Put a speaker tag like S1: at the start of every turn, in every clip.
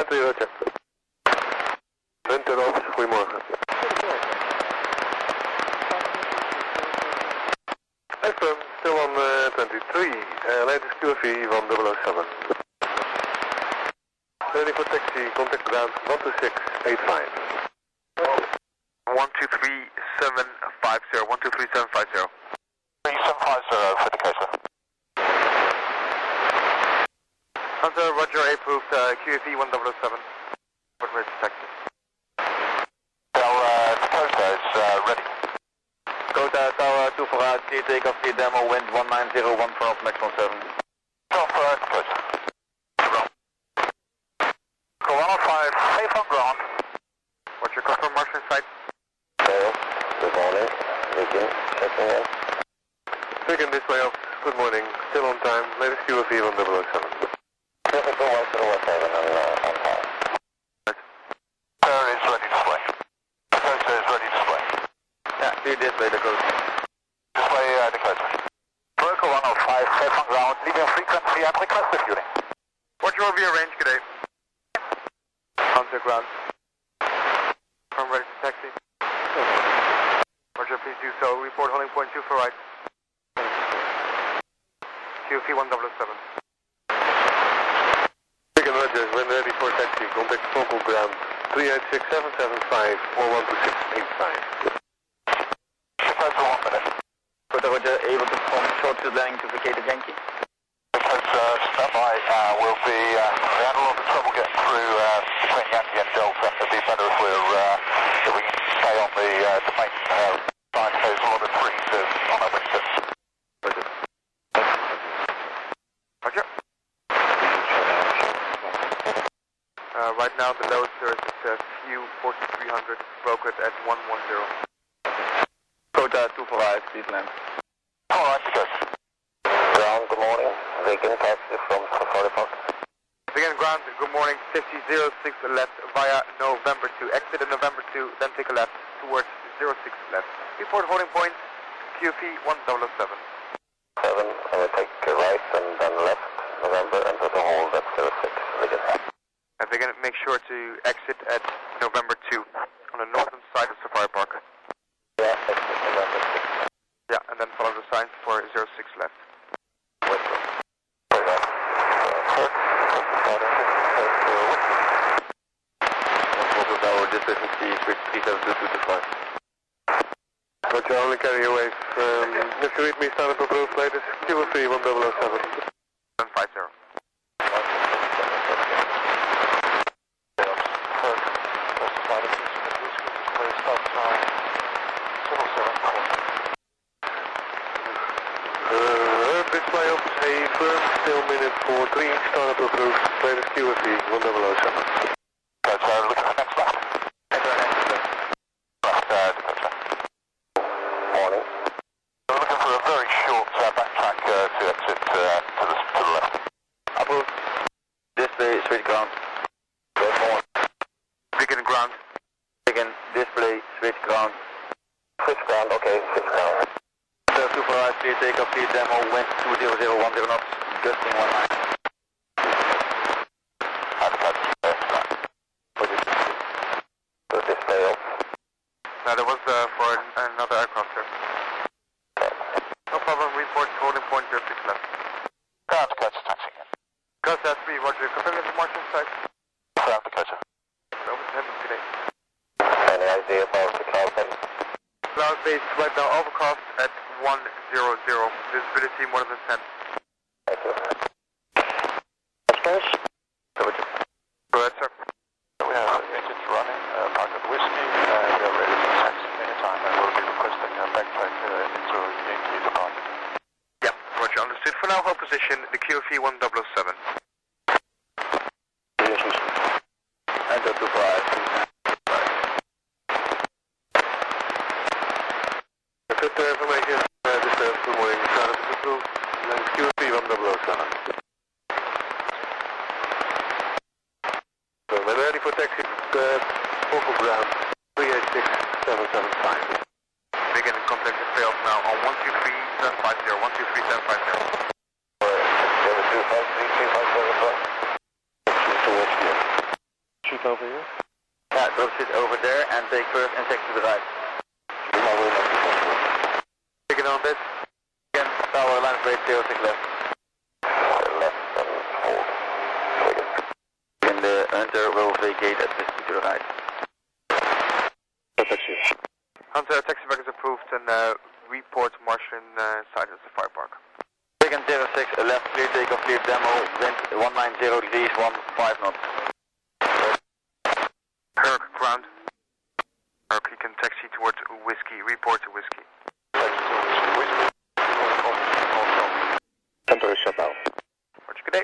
S1: Entry, Roger. Hunter Office, goedemorgen. Excellent, still on 23, latest QFE van 007. Ready for taxi, contact ground 12685.
S2: 123750, 123750.
S3: 3750 for the Kaiser.
S2: Hunter, Roger, approved QFE 1007. What rate taxi?
S3: Well, Dakota is ready.
S2: Dakota, Tower 2 vooruit, clear takeoff, clear demo, wind 1901 for max 17.
S3: Go for Dakota. Go 105, safe on ground.
S2: What's your confirm marshal in sight?
S1: Good morning, Viking, checking in. Viking this way up, good morning, still on time, latest QFE van 007.
S3: Typical 1017 on time. Sir is ready to fly. Dakota is ready to fly.
S2: Yeah, clear display, Dakota.
S3: Display Dakota. Broker 105, safe on ground, leaving frequency at requested fueling.
S2: What's your via range today? Hunter ground. Confirm ready for taxi. Roger, please do so. Report holding point 2 for right. QFE 1007.
S1: Viking Roger, when ready for taxi, contact focal ground 386775 or 12685.
S3: Dakota 1 minute.
S2: Dakota, Roger, able to perform short field landing to Vacated Yankee.
S3: Dakota standby will be, we had a lot of trouble getting through between Yankee and Delta. It'd be better if if we can stay on the main side. There's a lot of trees on our wingtip.
S2: Roger. Roger. Right now the load surge is FU 4300, brokered at 110. Dakota 2 for right, please land.
S3: Alright, Dakota.
S1: Ground, good morning, Viking taxi from Safari Park.
S2: Begin ground, good morning, 5006 left via November 2. Exit at November 2, then take a left towards 06 left. Report holding point, QFE 1007.
S1: 7, and we take a right and then left, November, enter the hole, that's 06, Viking.
S2: And begin, make sure to exit at November 2 on the northern side of Safari Park.
S1: Yeah, exit November 6.
S2: Yeah, and then follow the signs for 06 left.
S1: Roger, only carry a wave. If you read me, start up approved, latest QFE 1007.
S2: 750.
S1: Display office A firm, still minute 43, start up approved, latest QFE 1007.
S3: That's look at the next lap. Dakota.
S1: Morning.
S3: We're looking for a very short backtrack to exit to the left.
S2: Approved. Display, switch ground.
S1: Good morning.
S2: Begin ground. Begin, display, switch ground.
S1: Switch ground, okay, switch ground.
S2: 2 for right, clear takeoff, clear demo, wind 20010 knots, gusting 19.
S1: Good display off.
S2: No, that was for another aircraft, sir. No problem, report holding point 06 left.
S3: Ground Dakota, taxi again.
S2: Costa 3, Roger, confirm the marshal site.
S3: Ground Dakota.
S2: Over to heaven today.
S1: Any idea about the cloud base?
S2: Cloud base right now overcast at 100. Visibility more than 10.
S1: Thank you. Space?
S2: Roger. Go ahead, sir.
S3: We have engines running, Market Whiskey, we are ready for taxi anytime and we'll be requesting a backtrack into Yankee departure.
S2: Yeah, Roger, understood. For now, hold position, the QFE 1007. Enter 2 for right.
S1: Good information. Good morning. Start up approved. QFE 1007. So when ready for taxi, focal ground 386775.
S2: Begin contact the fails now on 123750, 123750.
S1: 253, 257, it over here?
S3: Yeah, drop it over there and take first and second to the right.
S2: Take it on this.
S3: Again, tower line plate 06 left.
S1: Left and hold.
S3: And the Hunter will vacate at 50 to the right.
S1: Taxi.
S2: Hunter, taxi back is approved and report marshalling side of the fire park.
S3: Second 06 left, clear takeoff, clear demo, wind 190 degrees, 15 knots.
S2: Herc, ground. Herc, you can taxi towards Whiskey, report to Whiskey.
S1: Temporary shutdown.
S2: Roger, good day.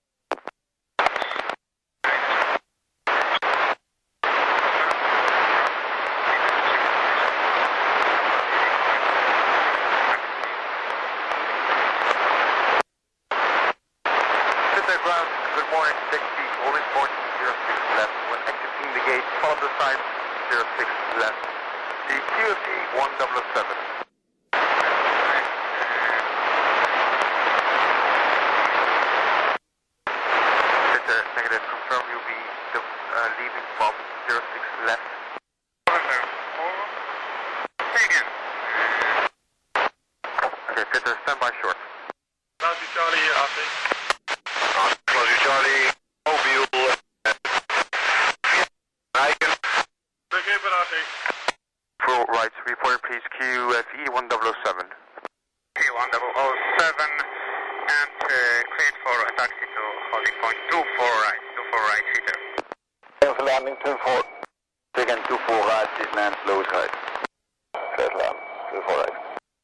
S2: Ground, good morning, 60, holding port 06 left. When exiting the gate, follow the sign 06 left. The QFC 1007. Victor, negative, confirm you'll be leaving from 06 left. Say again. Okay, Victor, stand by short.
S4: Nazi Charlie, RC.
S1: Closure Charlie, Mobile, Icon.
S4: Okay, but RC.
S2: Full right, report please QFE 1007.
S5: P1007 and cleared for a taxi to holding point 24 right, Peter.
S3: Even landing 24. Second 24 right, this man slows right.
S1: Third land, 24 right.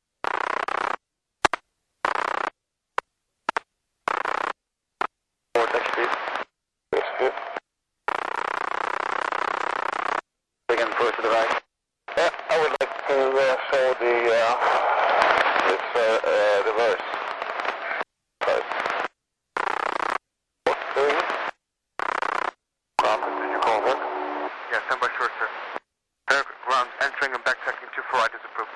S3: Second first to the right.
S1: Yeah, I would like to show the reverse. First. What's doing it? Did you call that?
S2: Yeah, stand by short, sir. Herc, ground, entering and backtracking to 4 right is approved.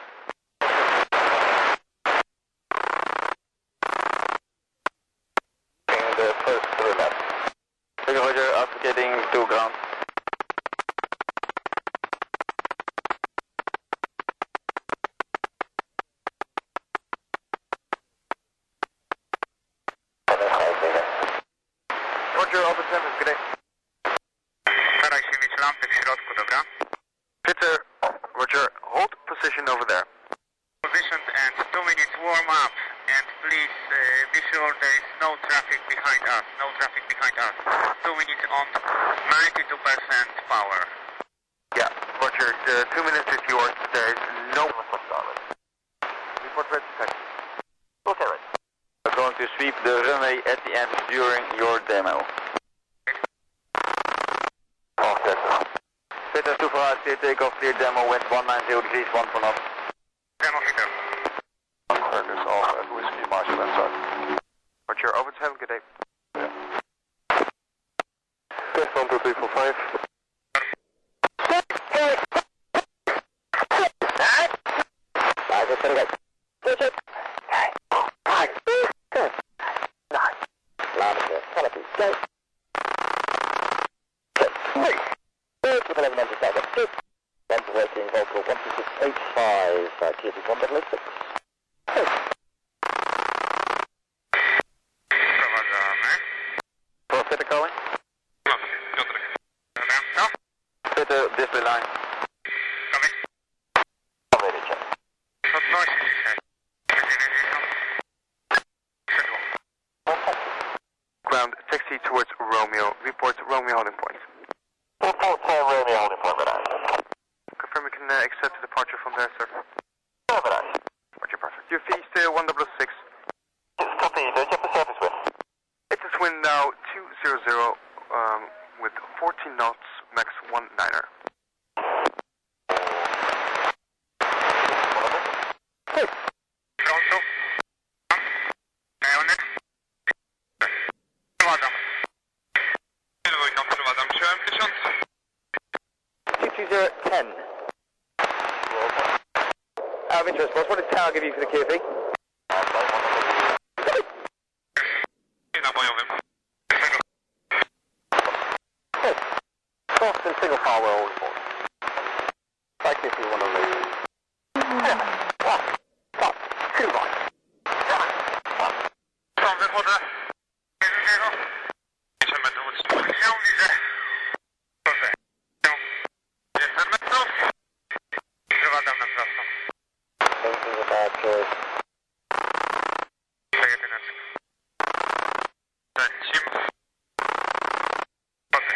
S1: Taking the first to the left.
S3: Second Roger, advocating to ground.
S2: Roger, over 7, good day.
S5: Staraj się mieć lampy w środku, dobra?
S2: Peter, Roger, hold position over there.
S5: Positioned and 2 minutes warm up. And please be sure there is no traffic behind us. No traffic behind us. 2 minutes on 92% power.
S2: Yeah, Roger, the 2 minutes is yours. There is no report ready to taxi.
S3: Okay, right. We're going to sweep the runway at the end during your demo.
S1: Okay.
S3: Peter 2 for right, clear takeoff, clear demo, wind 190 degrees, 1 for knot.
S5: Demo Peter.
S1: Curtis off at Whiskey Marshall inside.
S2: Roger, over 7, good day.
S1: Test 1, 2, 3, 4, 5.
S5: Prowadzamy.
S3: For Peter calling?
S5: Piotrek. Dobra, no?
S3: Peter, display line.
S5: Gotowy?
S3: Already check.
S5: Podnosi się. 90. Skrzydło.
S2: Ground, taxi towards Romeo. Report Romeo holding point.
S1: Report Romeo holding point, right?
S2: Confirm you can accept the departure from there, sir.
S1: Right.
S2: Roger, perfect. Your fee still 106.
S1: Copy, don't you have the service wind?
S2: It's a wind now 200 with 14 knots, max 19er.
S5: Frontu. Pełny. Prowadzam. Prowadzam. Przyjąłem 1000.
S3: 22010. Out of interest, boss, what did Tower give you for the QFE?
S5: Na bojowym.
S3: Liftoff and single file well report. Take this if you want to leave. 7, 1, stop, 2 right.
S5: From wychodzę. 1-0. 50 metrów od stół. Się widzę. Proszę. 50 metrów. Prowadzam na prosto.
S3: Thinking about choice.
S5: To jedyneczka. Lecimy. Okej.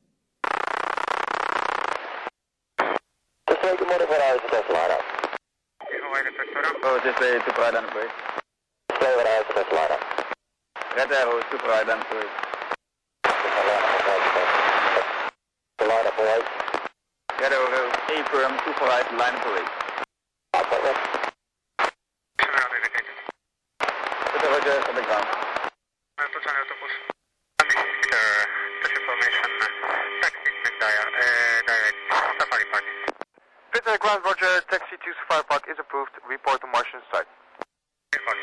S3: Just make the modifiers to best line up.
S5: Chowaj reflektora.
S6: Oh, just say super right and break.
S3: Display what I have to best line up.
S6: Red arrow, super right and break.
S3: The line up right.
S6: Red arrow, A firm, super right, line break.
S3: Up.
S5: Przebrany indicated.
S6: Super Roger, on the ground.
S5: Toczony autobus. Push information. Taxi direct. Safari Park.
S2: Peter Ground Roger, taxi to Safari Park is approved. Report to Martian site.
S5: Report.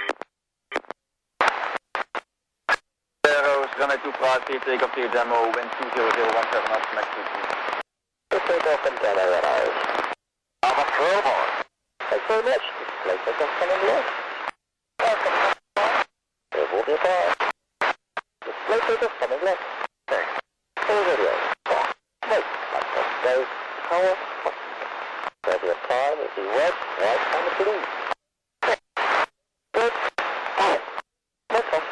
S6: Arrows, runway 25, clear takeoff, clear demo, wind 20017 knots, max 2.
S3: Just take off and demo what I have. I'm a throwboy. Thanks very much. Display takeoff coming left. Welcome. There will be a fire. Display takeoff coming left. Thanks. Full video. Wait. Laptop go. Power. Ready of time will be red, white, and blue. Good. Fine. Let's go.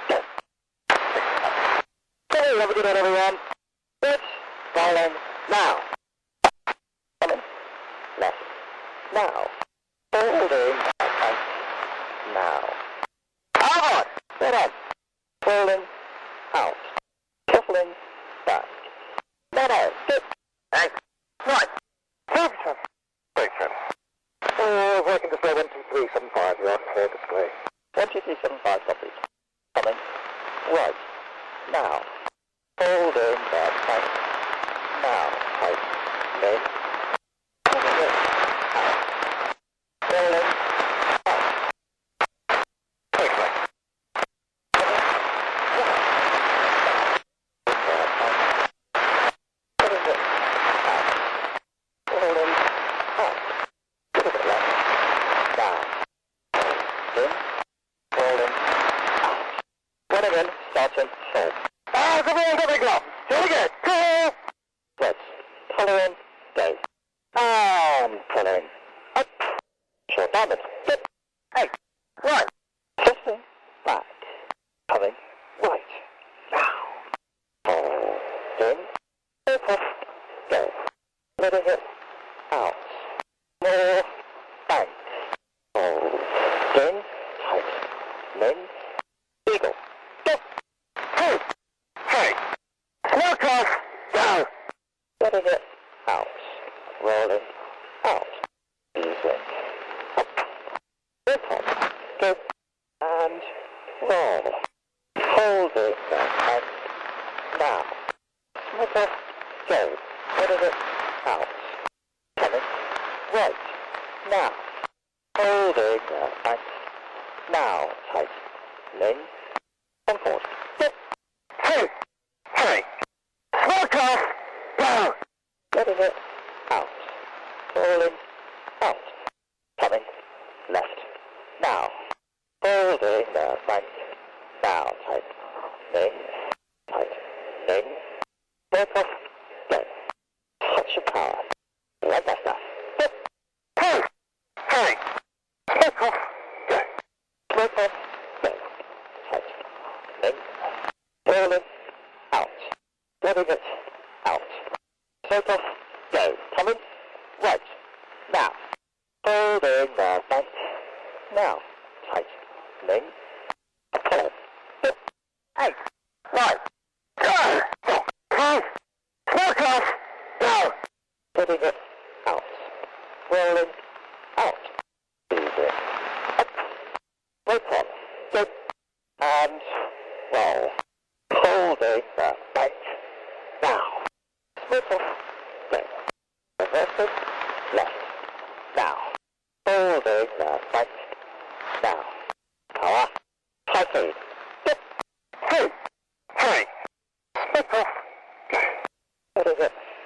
S3: Okay, have a good night, everyone. Good. Rolling. Now. Coming. Left. Now. Holding. Now. Out. Sit on. Holding. Out. Shuffling. Back. No. Good. Thanks. Right. Station. Station. Working display 12375. You're on clear display. 12375 copies. Coming. Right. Now. Holding. Back. Now. Tight. Then. Rolling. Out. Take right. Rolling. Out. Give it a left. Down. In. Rolling. Out. One again. Starting. Hold. Come on, let me go. Here we go. Go. Let's pull her in. Go. And pull her in. Up. Short diamond. Good. Hey. Right. Shifting. Back. Coming. Right. Now. Hold. In. Off. Go. Letting it out. More. Bank. Hold. In. Tight. Then. Eagle. Go. Hey. Hey. Smoke off. Go. Letting it out. Rolling. Out. Easing. Up. Good top. Go. And roll. Holding that. And now. Smoke off. Go. Letting it out. Coming. Right. Now. Holding that. And now. Tight. Then. And forward. Go. Hey. Hey. Smoke off. Go. Letting it out. Rolling. Out. Coming. Left. Now. Holding the bank. Now. Tight. Then. Tight. Then. Smoke off. Go. Touch your power. Like that stuff. Go. Hey. Hey. Smoke off. Go. Smoke off. Go. Tight. Then. Rolling. Out. Letting it out. Smoke off. Go. Coming. Right. Now. Holding the bank. Now. Tight. Then. Pull. Hip. Hey. Right. Go. Hey. Smoke off. Go. Letting it out. Rolling. Out. Easy. Up. Right on. Go. And roll. Holding the bank. Now. Smoke off. Go. Reverse it. Left. Now. Holding the bank. Now. Power. High speed. Go. Hey. Hey. Smoke off. Go. Letting it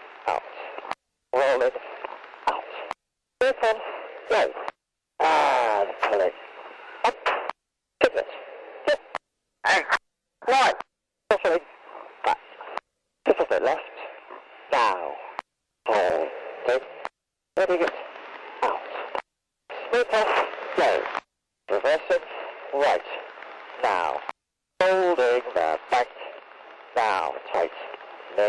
S1: now, tight, no.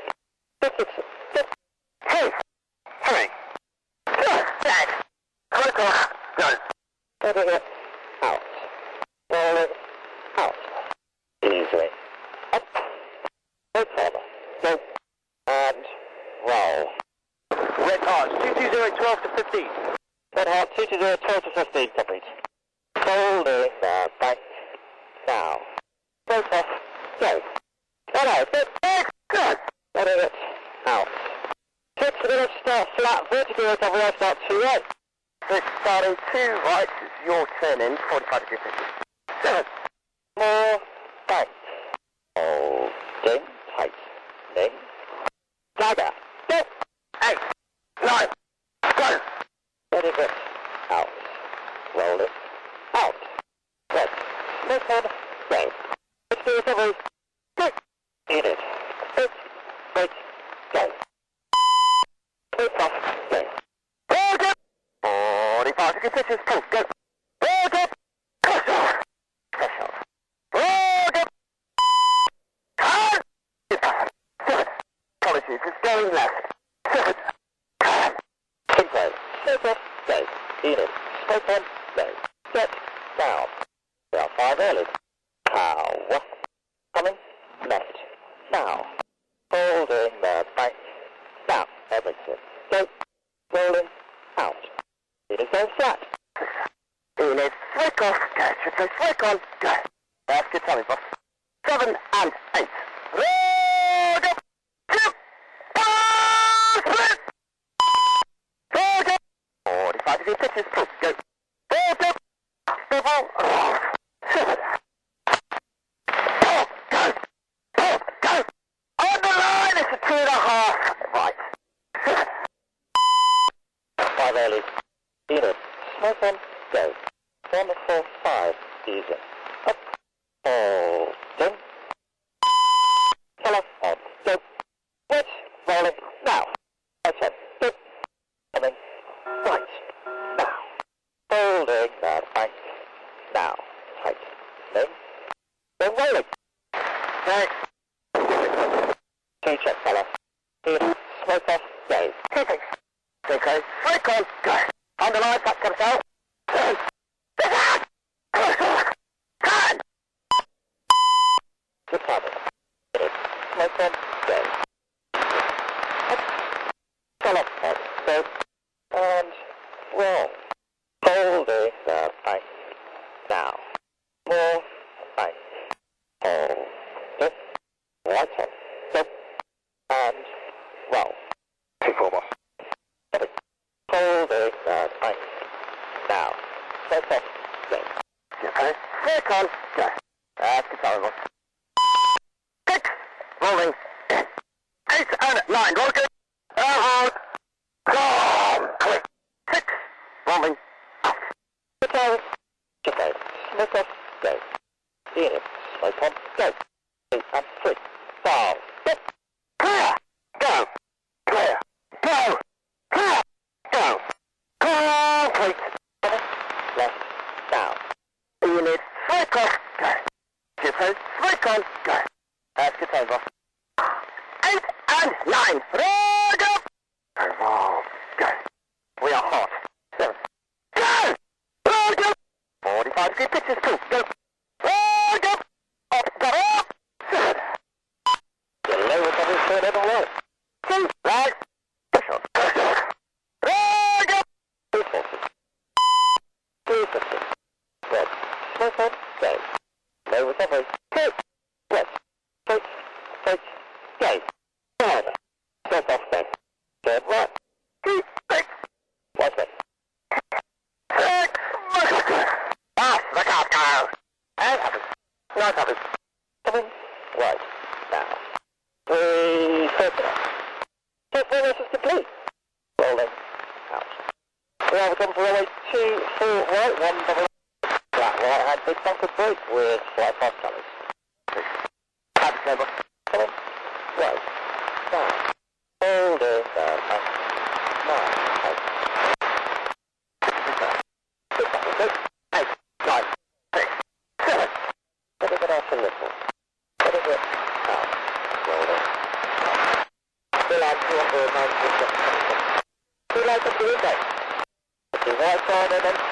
S1: Hey! Hurry! Back! Quick off! Go! Letting it out. Roll it out. Easily. Up. No further. Go. And roll. Red Heart, 22012 to 15. Red Heart, 22012 to 15, copied. Holding the bank. Now. Break off. Go. Hello, good. Letting it out. 6 minutes, start flat, vertical recovery, I start 2 right. 6 starting 2 right, it's your turn in, 45 degree 50. 7. More bank. Holding tight. Ning. Dagger. Go. 8. 9. Go. Letting it out. Roll it out. Right. Move on. Go. Let's do recovery. Go. In it. 8. Wait. Go. Move off. Go. Hold up. 45 degree pitches. Pull. Go. Hold up. Push off. Push off. Hold up. Turn. 7. Apologies. It's going left. 7. Turn. Inside. Move off. Go. In it. Smoke on. Go. Get down. We are 5 early. Pow. Coming. Left. Now. Holding the bank. Now. Everything. Go. Rolling. Out. It is going flat. In it. Flick off. Go. Should go flick on. Go. That's good timing, boss. 7 and 8. Road up. 2. Split. Road up. 45 degree pitches. Pull. Go. Road up. Double. 7. Pull. Go. Pull. Go. On the line. It's a 2.5. Right. 7. 5 early. In it. Smoke on. Go. 1, 4, 5. Easy. Up. Holding. Fell off. On. Go. Wet. Rolling. Now. Outside. Go. Coming. Right. Now. Holding that bank. Now. Tight. Then. Then rolling. Right. 2 check fella. In. Smoke off. Go. 2 things. Okay. Flick on. Go. On the line. Back comes out. Turn. Turn. Good timing. Smoke on. Go. Up. Fell off. Head. Go. And roll. Holding the bank. Now. More bank. Hold it. Right on. Go. And roll. 2-4 boss. Holding the bank. Now. Smoke off. Go. Okay. Flick on. Go. That's good timing, boss. 6. Rolling. 8 and 9. Roll good. Go. Quick. 6. Rolling. Out. Good timing. Okay. Smoke off. Go. In it. Smoke on. Go. 2 and 3. 5. Go. Clear. Go. Clear. Go. Clear. Go. Complete. Left. Down. In it. Flick off. Go. Jippo. Flick on. Go. That's good time, boss. 8 and 9. Road up. Roll. Go. We are hot. 7. Go. Road up. 45 degree pitches. Cool. Go. Road up. Up. Go up. 7. Get low with every turn ever roll. 2. Right. Push on. Push on. Road up. 240. 250. Red. Smoke on. Go. Low with every. 2. Red. Straight. Straight. Go. Further. Smoke off then. Third right. 2. 6. What's it? 6. Off the car, Kyle. And others. Not others. Coming. Right. Now. 340. 2 formations complete. Rolling. Out. We have come for runway 2, 4 right, 1 double. Flat right hand big bunker break with flight path colours. 6. Happy number. Coming. Right. Down. Holding down. 9. 8. 8. 9. 6. 7. Let it get off a little. Let it get out.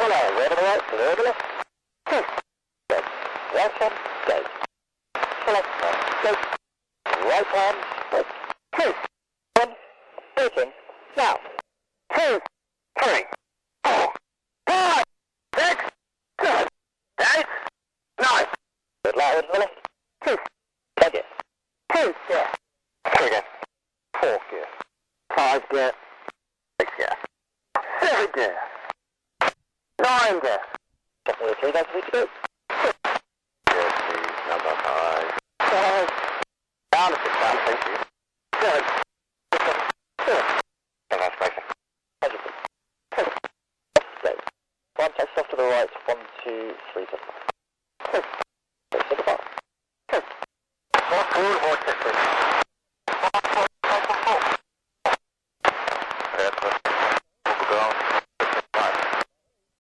S1: Follow, over the right, over the left. Good. Right hand, go. Follow, go. Right hand, go. 2, 1, braking, now. 2, 3, 4, 5, 6, 7, 8, 9. Good, light over the left. 2, third gear. 2 gear. 3 gear. 4 gear. 5 gear. 6 gear. 7 gear. 9 gear. Definitely 3 guys need to go. 6. Good, please, number 5. 5. Down to 6 down, thank you. 7. 4. 7 that's great. 100. 2. Go. 1 takes off to the right, 1, 2, 3 to 5.